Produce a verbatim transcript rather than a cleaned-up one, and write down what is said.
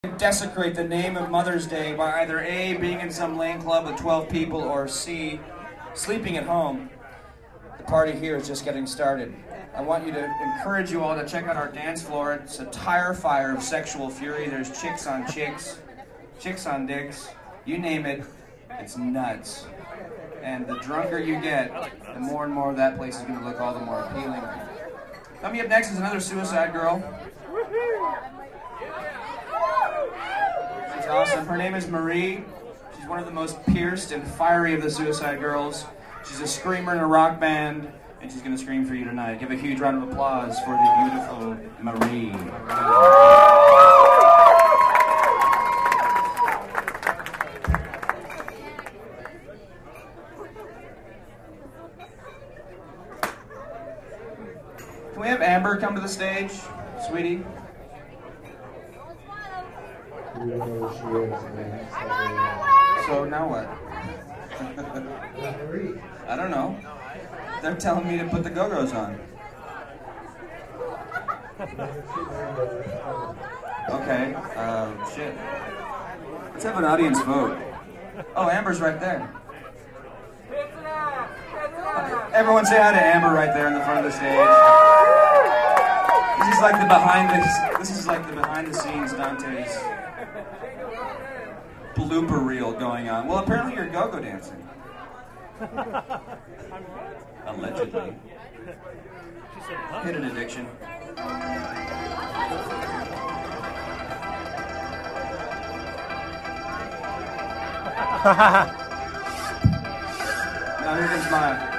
Desecrate the name of Mother's Day by either A, being in some lane club with twelve people, or C, sleeping at home. The party here is just getting started. I want you to encourage you all to check out our dance floor. It's a tire fire of sexual fury. There's chicks on chicks, chicks on dicks, you name it, it's nuts. And the drunker you get, the more and more that place is going to look all the more appealing. Coming up next is another Suicide Girl. She's awesome. Her name is Marie. She's one of the most pierced and fiery of the Suicide Girls. She's a screamer in a rock band, and she's going to scream for you tonight. Give a huge round of applause for the beautiful Marie. Can we have Amber come to the stage, sweetie? So now what? I don't know. They're telling me to put the Go-Go's on. Okay, uh, shit. Let's have an audience vote. Oh, Amber's right there. Okay, everyone say hi to Amber right there in the front of the stage. This is like the behind the, this is like the behind the scenes Dante's blooper reel going on. Well, apparently you're go-go dancing. Allegedly. Hidden addiction. Now here comes my